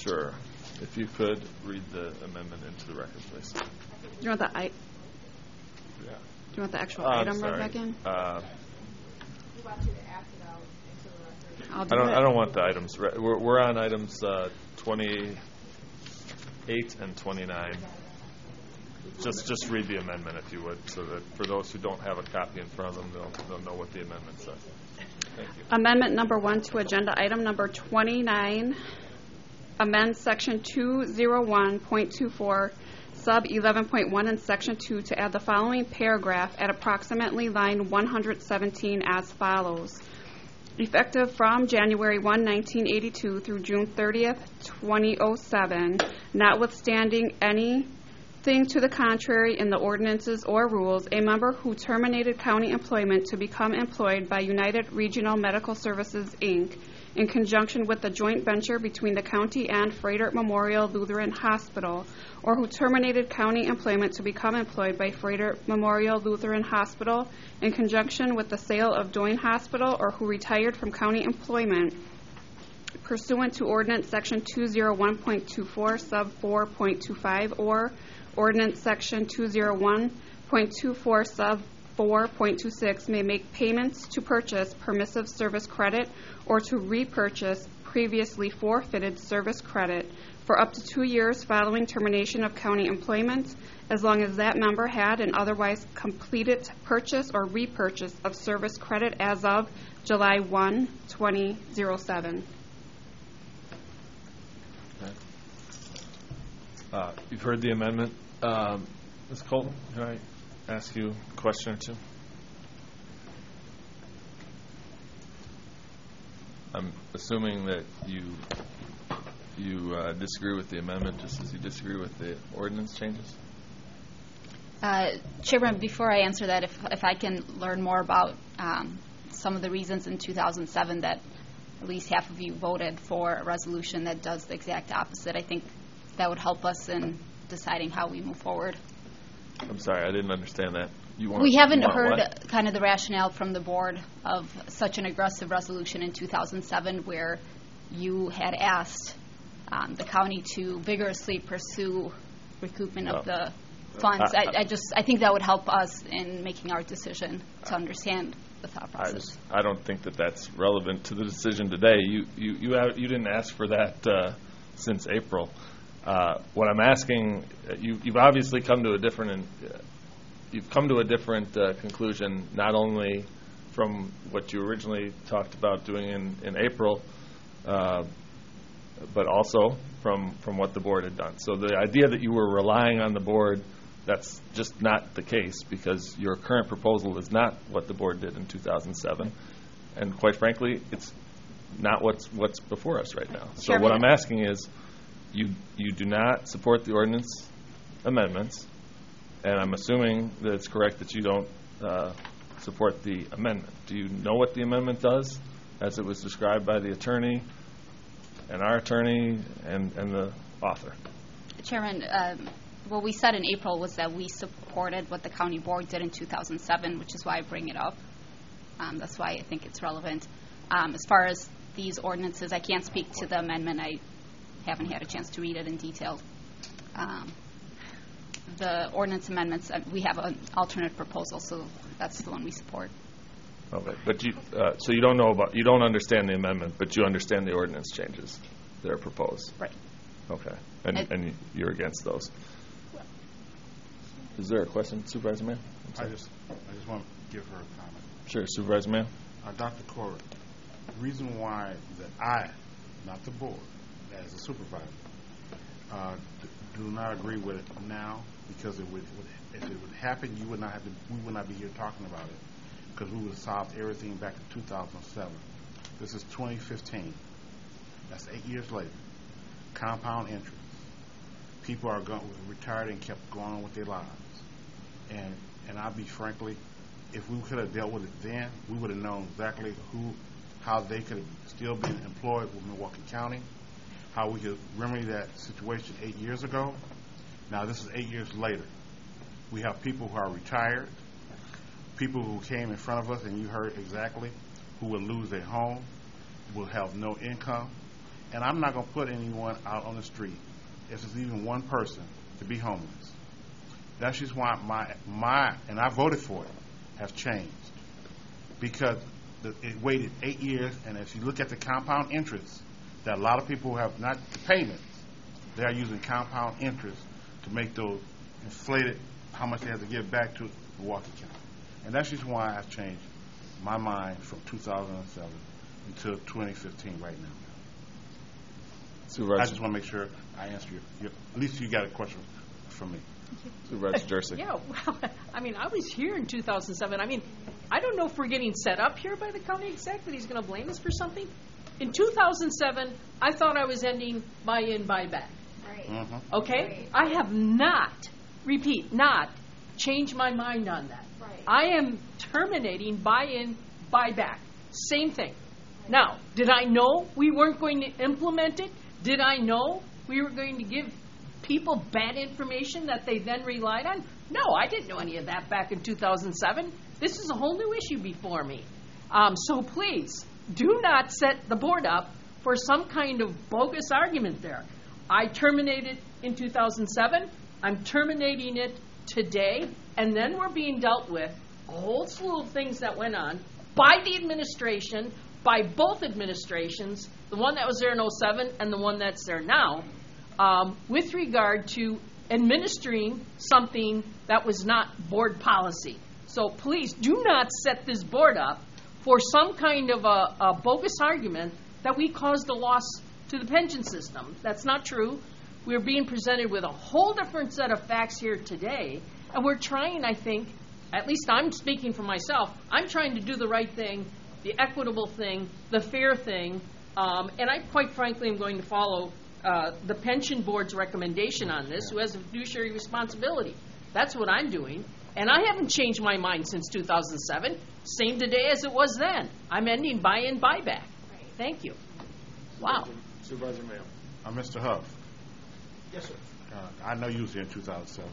Sure. If you could read the amendment into the record, please. Do you want the Yeah. Do you want the actual item read back in? We want you to act it out into the record. I'll do it. I don't want the items. We're on items 28 and 29. Just read the amendment if you would, so that for those who don't have a copy in front of them, they'll know what the amendment says. Thank you. Amendment number 1 to agenda item number 29. Amend section 201.24 sub 11.1 and section 2 to add the following paragraph at approximately line 117 as follows. Effective from January 1, 1982 through June 30th, 2007, notwithstanding anything to the contrary in the ordinances or rules, a member who terminated county employment to become employed by United Regional Medical Services, Inc., in conjunction with the joint venture between the county and Froedtert Memorial Lutheran Hospital, or who terminated county employment to become employed by Froedtert Memorial Lutheran Hospital in conjunction with the sale of Doyne Hospital, or who retired from county employment pursuant to Ordinance Section 201.24 sub 4.25 or Ordinance Section 201.24 sub 4.26 may make payments to purchase permissive service credit or to repurchase previously forfeited service credit for up to 2 years following termination of county employment, as long as that member had an otherwise completed purchase or repurchase of service credit as of July 1, 2007. Okay. You've heard the amendment. Ms. Colton, can I ask you a question or two? I'm assuming that you disagree with the amendment just as you disagree with the ordinance changes? Chairman, before I answer that, if I can learn more about some of the reasons in 2007 that at least half of you voted for a resolution that does the exact opposite, I think that would help us in deciding how we move forward. I'm sorry, I didn't understand that. We haven't heard kind of the rationale from the board of such an aggressive resolution in 2007 where you had asked the county to vigorously pursue recoupment of the funds. I think that would help us in making our decision to understand the thought process. I don't think that that's relevant to the decision today. You didn't ask for that since April. What I'm asking, you've obviously come to a different conclusion, not only from what you originally talked about doing in April, but also from what the board had done. So the idea that you were relying on the board, that's just not the case, because your current proposal is not what the board did in 2007, and quite frankly, it's not what's before us right now. So what I'm asking is, you do not support the ordinance amendments, and I'm assuming that it's correct that you don't support the amendment. Do you know what the amendment does, as it was described by the attorney and our attorney and the author? Chairman, what we said in April was that we supported what the county board did in 2007, which is why I bring it up. That's why I think it's relevant. As far as these ordinances, I can't speak to the amendment. I haven't had a chance to read it in detail. The ordinance amendments, we have an alternate proposal, so that's the one we support. Okay, but so you don't understand the amendment, but you understand the ordinance changes that are proposed. Right. Okay, and you're against those. Is there a question, Supervisor Mann? I just want to give her a comment. Sure, Supervisor Mann. Dr. Corey, the reason why that I, not the board, as a supervisor, do not agree with it now, because if it would happen, we would not be here talking about it, because we would have solved everything back in 2007. This is 2015. That's 8 years later. Compound interest. People are retired and kept going on with their lives. And I'll be frankly, if we could have dealt with it then, we would have known exactly how they could have still been employed with Milwaukee County, how we could remedy that situation 8 years ago. Now this is 8 years later. We have people who are retired, people who came in front of us, and you heard exactly, who will lose their home, will have no income, And I'm not going to put anyone out on the street, if it's even one person, to be homeless. That's just why and I voted for it, have changed. Because it waited 8 years, and if you look at the compound interest, that a lot of people have not the payments, they are using compound interest to make those inflated, how much they have to give back to Milwaukee County. And that's just why I've changed my mind from 2007 until 2015 right now. Supervisor, I just want to make sure I answer your at least you got a question from me. Supervisor Jersey. Yeah, well, I mean, I was here in 2007. I mean, I don't know if we're getting set up here by the county exec that he's going to blame us for something. In 2007, I thought I was ending buy-in, buy-back. Right. Mm-hmm. Okay? I have not changed my mind on that. Right. I am terminating buy-in, buy-back. Same thing. Now, did I know we weren't going to implement it? Did I know we were going to give people bad information that they then relied on? No, I didn't know any of that back in 2007. This is a whole new issue before me. So please, do not set the board up for some kind of bogus argument there. I terminated in 2007. I'm terminating it today. And then we're being dealt with a whole slew of things that went on by the administration, by both administrations, the one that was there in 2007 and the one that's there now, with regard to administering something that was not board policy. So please do not set this board up for some kind of a bogus argument that we caused a loss to the pension system. That's not true. We're being presented with a whole different set of facts here today, and we're trying, I think, at least I'm speaking for myself, I'm trying to do the right thing, the equitable thing, the fair thing, and I quite frankly am going to follow the pension board's recommendation on this, who has a fiduciary responsibility. That's what I'm doing. And I haven't changed my mind since 2007. Same today as it was then. I'm ending buy-in, buy-back. Thank you. Wow. Supervisor Mayo. Mr. Huff. Yes, sir. I know you was here in 2007.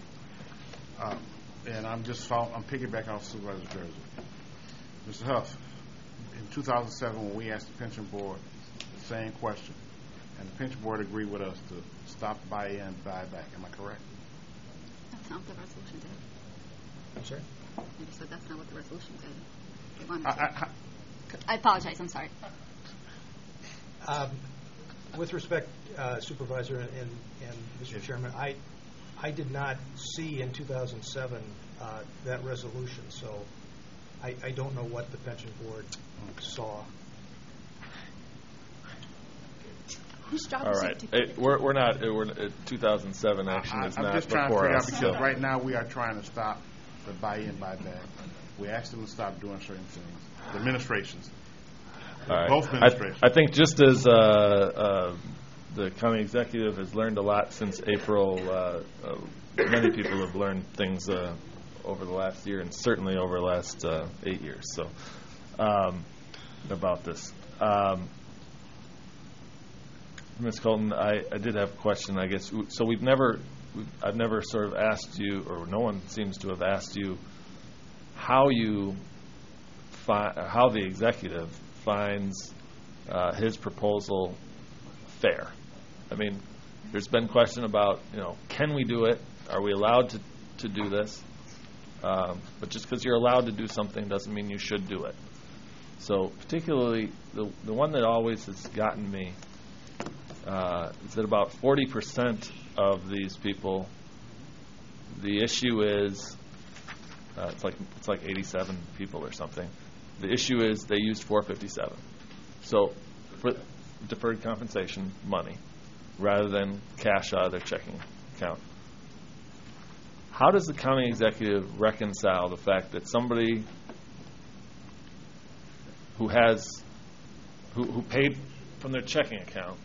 And I'm piggybacking off Supervisor Jersey. Mr. Huff, in 2007 when we asked the pension board the same question, and the pension board agreed with us to stop buy-in, buy-back. Am I correct? That's not what the resolution did. I'm sorry? You just said that's not what the resolution did. They wanted to. I apologize. I'm sorry. With respect, Supervisor and Mr. Chairman, I did not see in 2007 that resolution, so I don't know what the pension board saw. Whose job All is right. it to We're not. 2007 action is I'm not just trying to before figure out us. because so. right now we are trying to stop the buy-in, buy-back. We asked them to stop doing certain things. The administrations. All right. Both administrations. I think just as the county executive has learned a lot since April, many people have learned things over the last year and certainly over the last 8 years. So about this. Ms. Colton, I did have a question, I guess. So I've never sort of asked you, or no one seems to have asked you, how the executive finds his proposal fair. I mean, there's been question about, can we do it? Are we allowed to do this? But just because you're allowed to do something doesn't mean you should do it. So particularly, the one that always has gotten me is that about 40% of these people, the issue is, it's like 87 people or something. The issue is they used 457. So for deferred compensation money rather than cash out of their checking account. How does the county executive reconcile the fact that somebody who paid from their checking account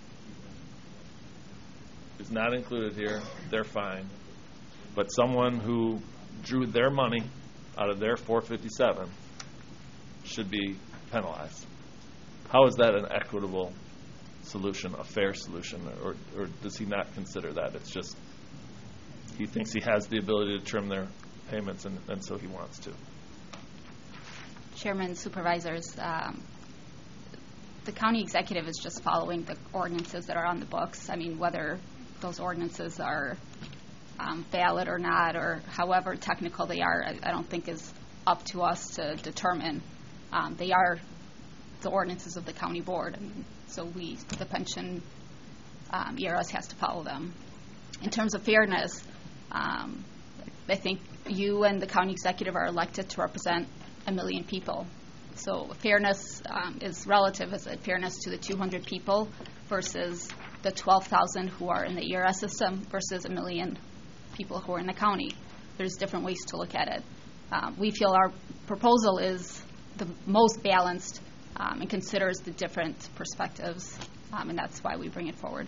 is not included here, they're fine, but someone who drew their money out of their 457 should be penalized? How is that an equitable solution, a fair solution, or does he not consider that? It's just he thinks he has the ability to trim their payments, and so he wants to. Chairman, supervisors, the The county executive is just following the ordinances that are on the books. I mean, whether those ordinances are valid or not, or however technical they are, I don't think is up to us to determine. They are the ordinances of the county board, so the pension ERS has to follow them. In terms of fairness, I think you and the county executive are elected to represent 1 million people. So fairness is relative. Is it fairness to the 200 people versus the 12,000 who are in the ERS system versus 1 million people who are in the county? There's different ways to look at it. We feel our proposal is the most balanced and considers the different perspectives, and that's why we bring it forward.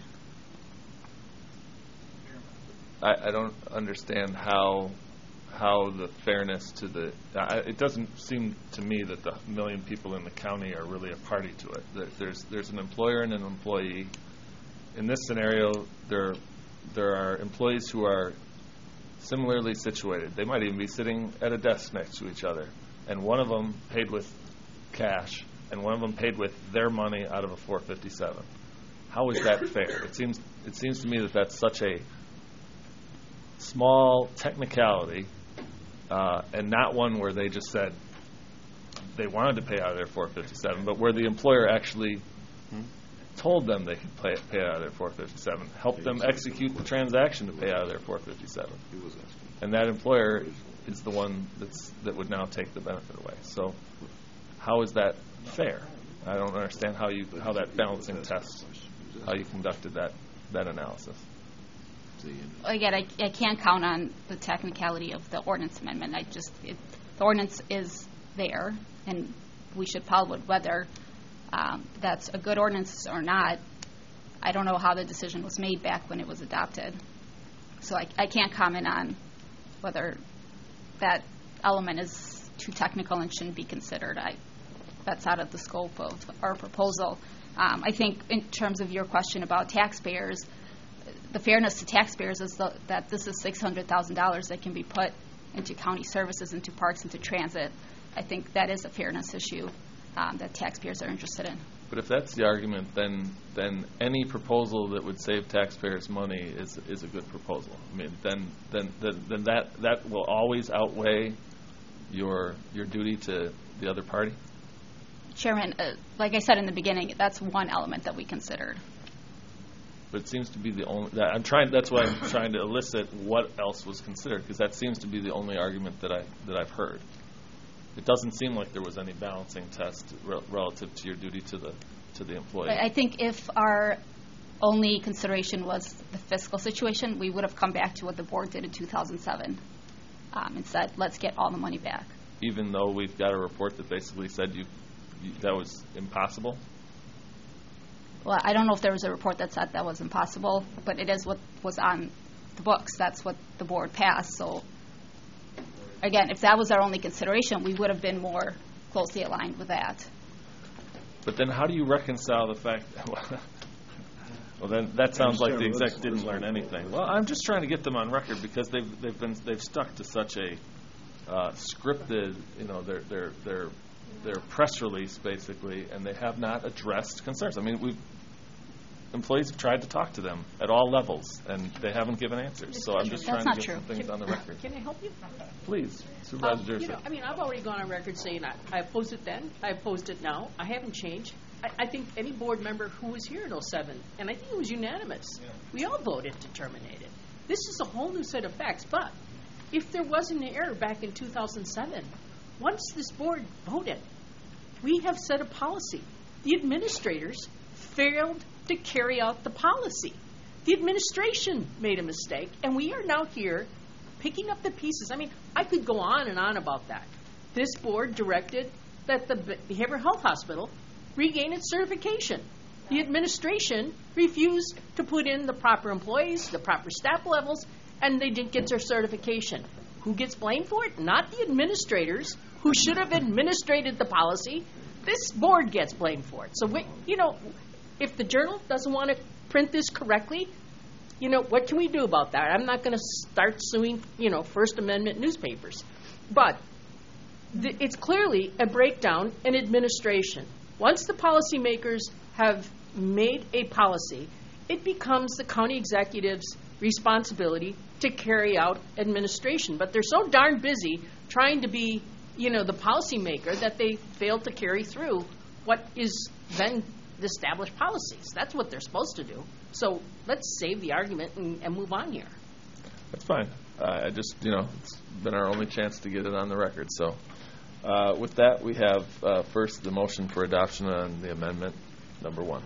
I don't understand how the fairness to the it doesn't seem to me that the 1 million people in the county are really a party to it. There's an employer and an employee. In this scenario, there are employees who are similarly situated. They might even be sitting at a desk next to each other, and one of them paid with cash and one of them paid with their money out of a 457. How is that fair? It seems to me that that's such a small technicality, and not one where they just said they wanted to pay out of their 457, but where the employer actually told them they could pay out of their 457, helped them execute the transaction to pay out of their 457. And that employer is the one that would now take the benefit away. So how is that fair? I don't understand how that balancing test, how you conducted that analysis. Again, I can't count on the technicality of the ordinance amendment. The ordinance is there, and we should follow it. Whether that's a good ordinance or not, I don't know how the decision was made back when it was adopted. So I can't comment on whether that element is too technical and shouldn't be considered. That's out of the scope of our proposal. I think in terms of your question about taxpayers, the fairness to taxpayers is that this is $600,000 that can be put into county services, into parks, into transit. I think that is a fairness issue that taxpayers are interested in. But if that's the argument, then any proposal that would save taxpayers money is a good proposal. I mean, then that will always outweigh your duty to the other party. Chairman, like I said in the beginning, that's one element that we considered. But it seems to be the only. That's why I'm trying to elicit what else was considered, because that seems to be the only argument that I've heard. It doesn't seem like there was any balancing test relative to your duty to the employee. I think if our only consideration was the fiscal situation, we would have come back to what the board did in 2007 and said, let's get all the money back. Even though we've got a report that basically said that was impossible? Well, I don't know if there was a report that said that was impossible, but it is what was on the books. That's what the board passed. So, again, if that was our only consideration, we would have been more closely aligned with that. But then how do you reconcile the fact well, then that sounds like the exec didn't learn anything. Well, I'm just trying to get them on record because they've stuck to such a scripted, their press release basically, and they have not addressed concerns. I mean, employees have tried to talk to them at all levels, and they haven't given answers. So I'm just trying to get some things on the record. Can I help you? Please, Supervisor Durso. I've already gone on record saying I opposed it then, I opposed it now. I haven't changed. I think any board member who was here in 2007, and I think it was unanimous, we all voted to terminate it. This is a whole new set of facts. But if there wasn't an error back in 2007, once this board voted, we have set a policy. The administrators failed to carry out the policy. The administration made a mistake, and we are now here picking up the pieces. I mean, I could go on and on about that. This board directed that the Behavioral Health Hospital regain its certification. The administration refused to put in the proper employees, the proper staff levels, and they didn't get their certification. Who gets blamed for it? Not the administrators, who should have administrated the policy. This board gets blamed for it. So, if the Journal doesn't want to print this correctly, what can we do about that? I'm not going to start suing, First Amendment newspapers. But it's clearly a breakdown in administration. Once the policymakers have made a policy, it becomes the county executive's responsibility to carry out administration. But they're so darn busy trying to be, the policymaker that they fail to carry through what is then the established policies. That's what they're supposed to do. So let's save the argument and move on here. That's fine. I just, it's been our only chance to get it on the record. So with that, we have first the motion for adoption on the amendment number 1.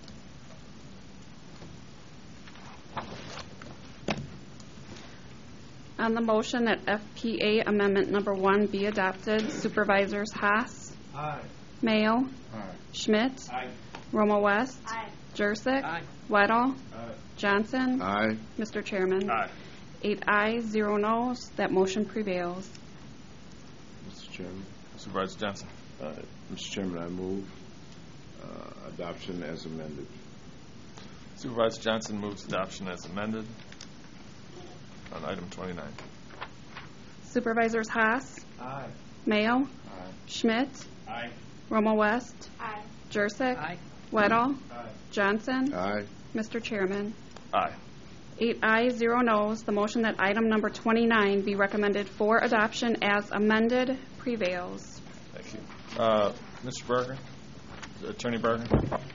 On the motion that FPA Amendment Number 1 be adopted, Supervisors Haas. Aye. Mayo. Aye. Schmidt. Aye. Roma West. Aye. Jurassic. Aye. Weddle. Aye. Johnson. Aye. Mr. Chairman. Aye. 8 ayes, 0 noes. That motion prevails. Mr. Chairman. Supervisor Johnson. Mr. Chairman, I move adoption as amended. Supervisor Johnson moves adoption as amended on item 29. Supervisors Haas. Aye. Mayo. Aye. Schmidt. Aye. Roma West. Aye. Jurassic. Aye. Weddle. Aye. Johnson. Aye. Mr. Chairman. Aye. 8 ayes, 0 noes. The motion that item number 29 be recommended for adoption as amended prevails. Thank you. Mr. Berger? Attorney Berger?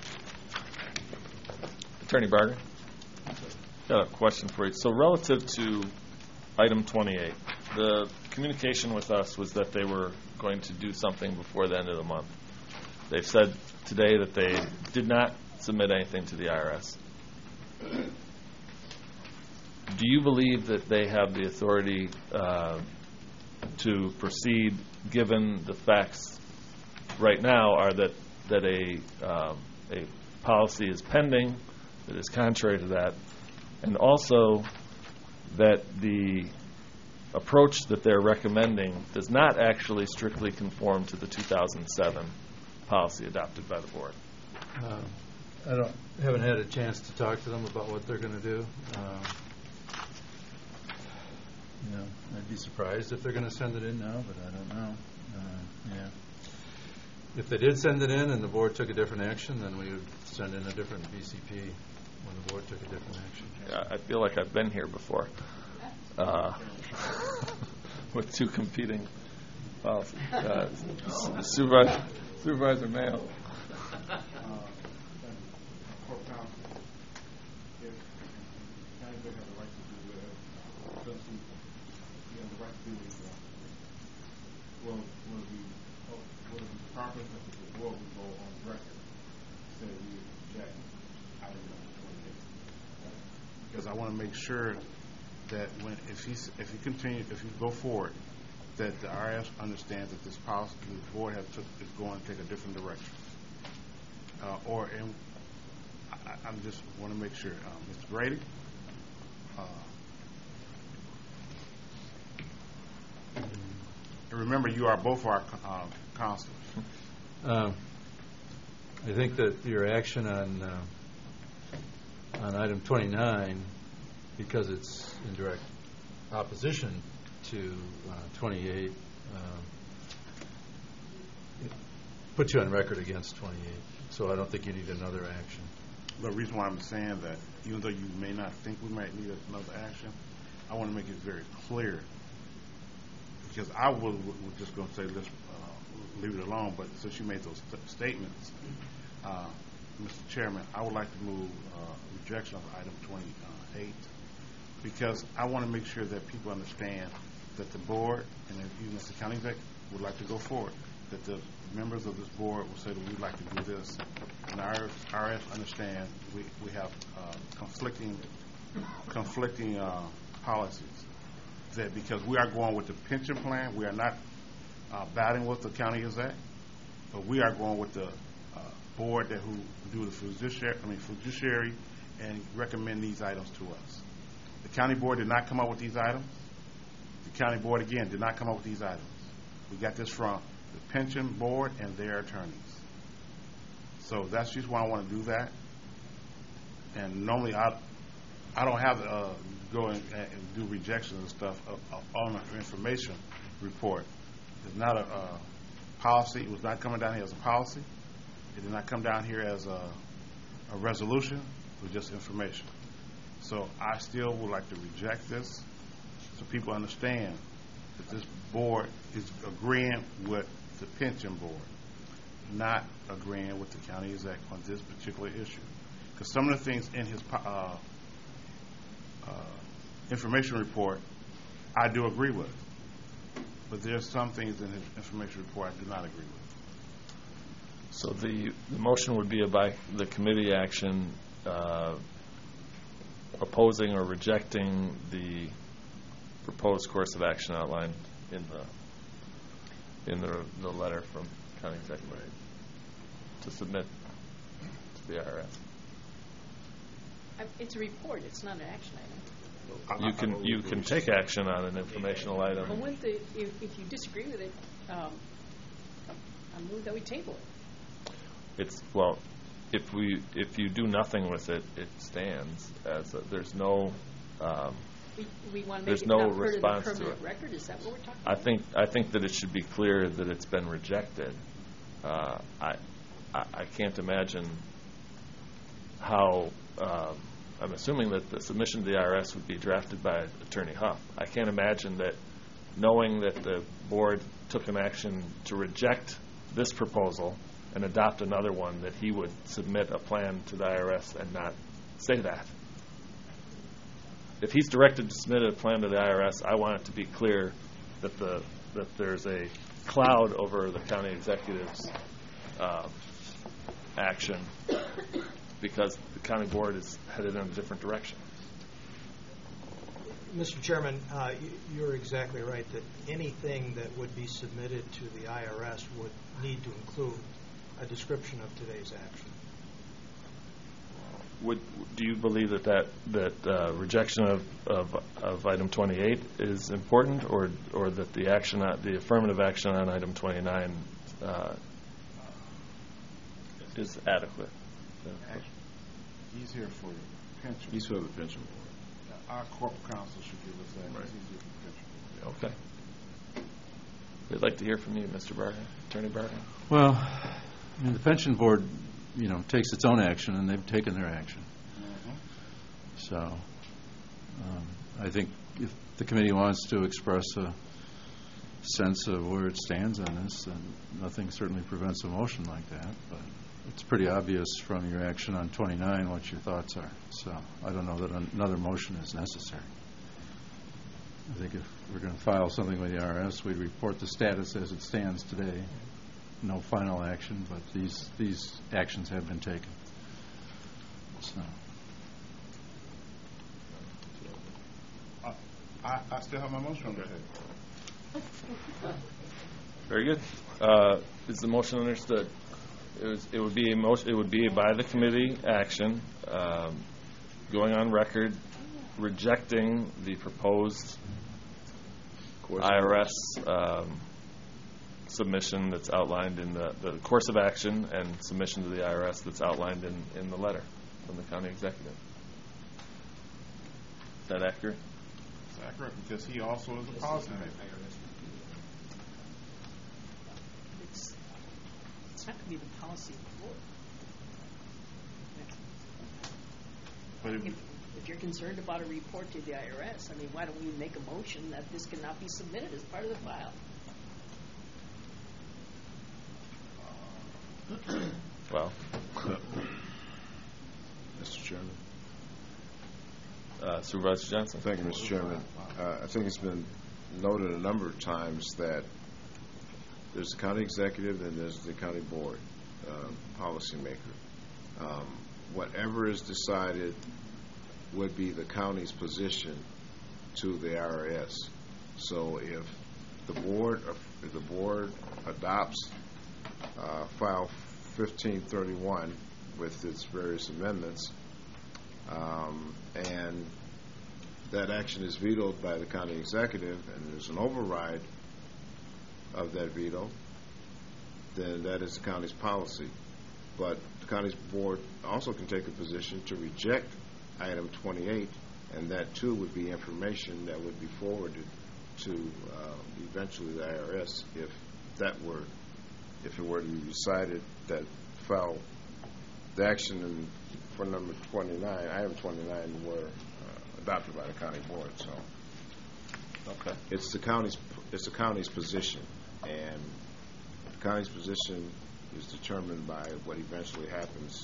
Attorney Berger? Got a question for you. So relative to item 28, the communication with us was that they were going to do something before the end of the month. They've said today that they did not submit anything to the IRS. Do you believe that they have the authority to proceed, given the facts right now are that a policy is pending that is contrary to that, and also that the approach that they're recommending does not actually strictly conform to the 2007 policy adopted by the board? I haven't had a chance to talk to them about what they're going to do. I'd be surprised if they're going to send it in now, but I don't know. If they did send it in and the board took a different action, then we would send in a different BCP when the board took a different action. Yeah, I feel like I've been here before with two competing policies. Supervisor Mayo. Because I want to make sure that if you go forward, that the IRS understands that this policy, the board is going to take a different direction. I just want to make sure, Mr. Brady. Remember, you are both our counselors. I think that your action on item 29, because it's in direct opposition to 28, it puts you on record against 28. So I don't think you need another action. The reason why I'm saying that, even though you may not think we might need another action, I want to make it very clear. Because I was just going to say, let's leave it alone, but since you made those statements, Mr. Chairman, I would like to move rejection of item 28, because I want to make sure that people understand that the board, and if you, Mr. County Executive, would like to go forward, that the members of this board will say that we'd like to do this, and the IRS understand we have conflicting policies. That because we are going with the pension plan, we are not batting with the county exec, but we are going with the board who do the fiduciary and recommend these items to us. The county board did not come up with these items. The county board, again, did not come up with these items. We got this from the pension board and their attorneys. So that's just why I want to do that. And normally I don't have to go and do rejections and stuff on an information report. It's not a policy. It was not coming down here as a policy. It did not come down here as a resolution. It was just information. So I still would like to reject this so people understand that this board is agreeing with the pension board, not agreeing with the county exec on this particular issue. Because some of the things in his information report I do agree with. But there's some things in his information report I do not agree with. So the motion would be by the committee action opposing or rejecting the proposed course of action outlined in the letter from county executive to submit to the IRS. It's a report. It's not an action item. You can take action on an informational item. But if you disagree with it, I move that we table it. If you do nothing with it, it stands as there's no. We want to there's make it no not part of the response to permanent it. record. Is that what we're talking about? I think that it should be clear that it's been rejected. I can't imagine how. I'm assuming that the submission to the IRS would be drafted by Attorney Huff. I can't imagine that, knowing that the board took an action to reject this proposal and adopt another one, that he would submit a plan to the IRS and not say that. If he's directed to submit a plan to the IRS, I want it to be clear that there's a cloud over the county executive's action, because the county board is headed in a different direction. Mr. Chairman, you're exactly right that anything that would be submitted to the IRS would need to include a description of today's action. Do you believe that rejection of item 28 is important, or that the affirmative action on item 29 is adequate? He's here for the pension. He's for the pension board. Our corporate counsel should give us that. Right. He's here for the pension board. Okay. We'd like to hear from you, Mr. Barton, Attorney Barton. Well, I mean, the pension board, takes its own action, and they've taken their action. So I think if the committee wants to express a sense of where it stands on this, then nothing certainly prevents a motion like that. But it's pretty obvious from your action on 29 what your thoughts are. So I don't know that another motion is necessary. I think if we're going to file something with the IRS, we'd report the status as it stands today. No final action, but these actions have been taken. So. I still have my motion on the table. Very good. Is the motion understood? It would be a motion. It would be by the committee action, going on record, rejecting the proposed IRS submission that's outlined in the course of action, and submission to the IRS that's outlined in the letter from the county executive. Is that accurate? It's accurate, because he also is a policymaker. It's not going to be the policy of the board. But If you're concerned about a report to the IRS, why don't we make a motion that this cannot be submitted as part of the file? Well, Mr. Chairman. Supervisor Johnson. Thank you, Mr. Chairman. I think it's been noted a number of times that there's the county executive and there's the county board policymaker. Whatever is decided would be the county's position to the IRS. So if the board adopts file 1531 with its various amendments, and that action is vetoed by the county executive, and there's an override of that veto, then that is the county's policy. But the county's board also can take a position to reject item 28, and that too would be information that would be forwarded to eventually the IRS if it were to be decided that file, the action for number 29, item 29, were adopted by the county board. So, Okay. it's the county's position, and the county's position is determined by what eventually happens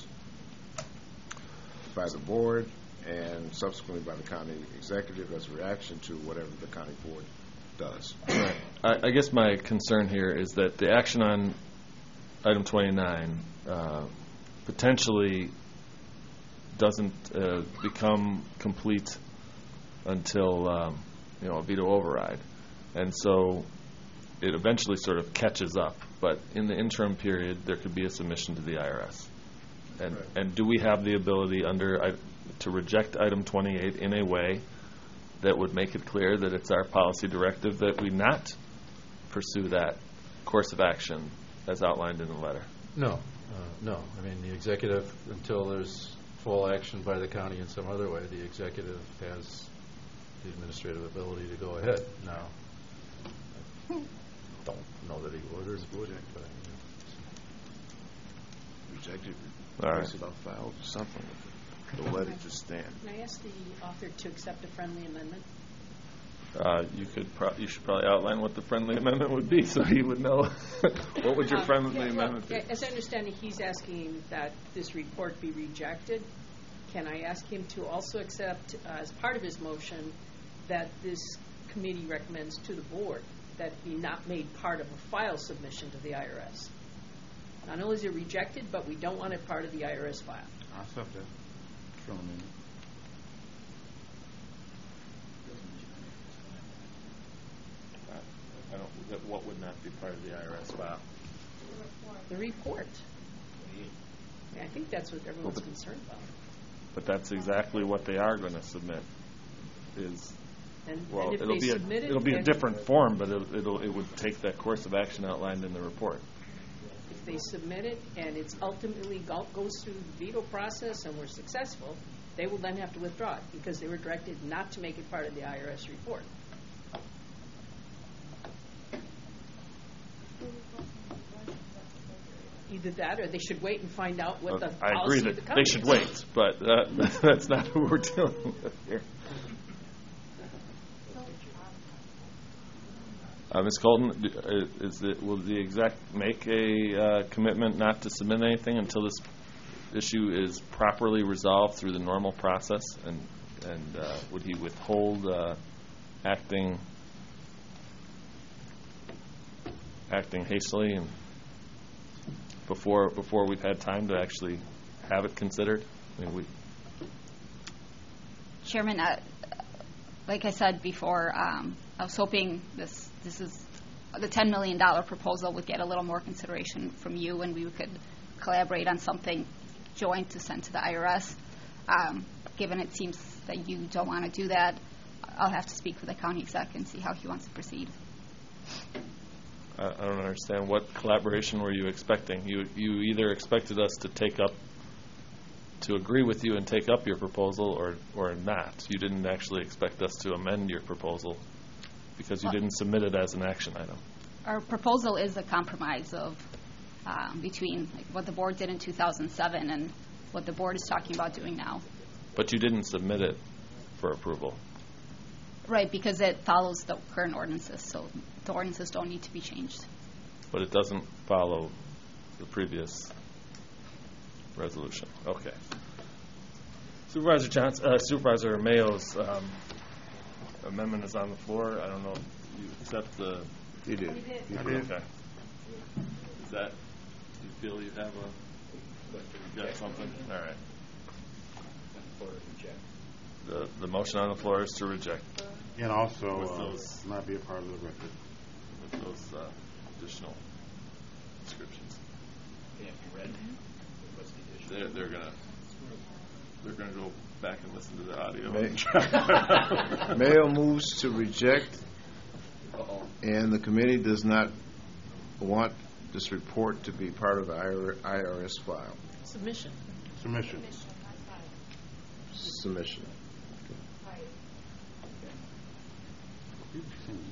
by the board and subsequently by the county executive as a reaction to whatever the county board does. I guess my concern here is that the action on item 29 potentially doesn't become complete until a veto override, and so it eventually sort of catches up. But in the interim period, there could be a submission to the IRS. And do we have the ability to reject item 28 in a way that would make it clear that it's our policy directive that we not pursue that course of action as outlined in the letter? No. I mean, the executive, until there's full action by the county in some other way, the executive has the administrative ability to go ahead. Now, I don't know that he would, but Rejected, All right. place it on file, or something. Don't let it just stand. Can I ask the author to accept a friendly amendment? You should probably outline what the friendly amendment would be, so he would know. What would your friendly amendment be? As I understand it, he's asking that this report be rejected. Can I ask him to also accept, as part of his motion, that this committee recommends to the board that it be not made part of a file submission to the IRS? Not only is it rejected, but we don't want it part of the IRS file. I'll accept that. Friendly amendment. What would not be part of the IRS file? The report. I think that's what everyone's concerned about. But that's exactly what they are going to submit. And if it'll they be submit it'll be a and different form, but it would take that course of action outlined in the report. If they submit it and it's ultimately goes through the veto process and we're successful, they will then have to withdraw it because they were directed not to make it part of the IRS report. Either that, or they should wait and find out what the I agree policy that of the company they should is. wait, but that's not who we're dealing with here. Ms. Colton, will the exec make a commitment not to submit anything until this issue is properly resolved through the normal process? And would he withhold acting hastily and before we've had time to actually have it considered? I mean, Chairman, like I said before, I was hoping this is the $10 million proposal would get a little more consideration from you, and we could collaborate on something joint to send to the IRS. Given it seems that you don't want to do that, I'll have to speak with the county exec and see how he wants to proceed. I don't understand. What collaboration were you expecting? You either expected us to agree with you and take up your proposal or not. You didn't actually expect us to amend your proposal because you didn't submit it as an action item. Our proposal is a compromise of between what the board did in 2007 and what the board is talking about doing now. But you didn't submit it for approval. Right, because it follows the current ordinances, so the ordinances don't need to be changed. But it doesn't follow the previous resolution. Okay. Supervisor Mayo's amendment is on the floor. I don't know if you accept the... He did. Okay. Is that... Do you feel you have you got something? All right. The motion on the floor is to reject. And also With those- not be a part of the record. With those additional descriptions. They're gonna go back and listen to the audio. Mayo moves to reject, and the committee does not want this report to be part of the IRS file. Submission. Submission. Submission.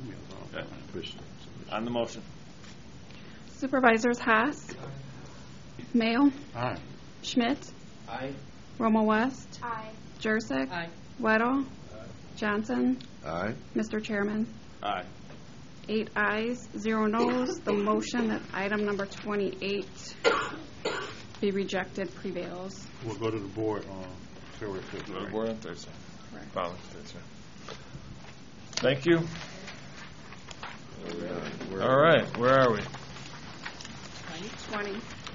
Okay. On the motion. Supervisors Haas, Mayo. Aye. Schmidt. Aye. Romo West. Aye. Jurassic. Aye. Weddle. Johnson. Aye. Mr. Chairman. Aye. 8 ayes, 0 noes. The motion that item number 28 be rejected prevails. We'll go to the board on February 5th. Go to the right? board on Thursday. Correct. Following Thursday. Thank you. Where are we on? All right, where are we? 20.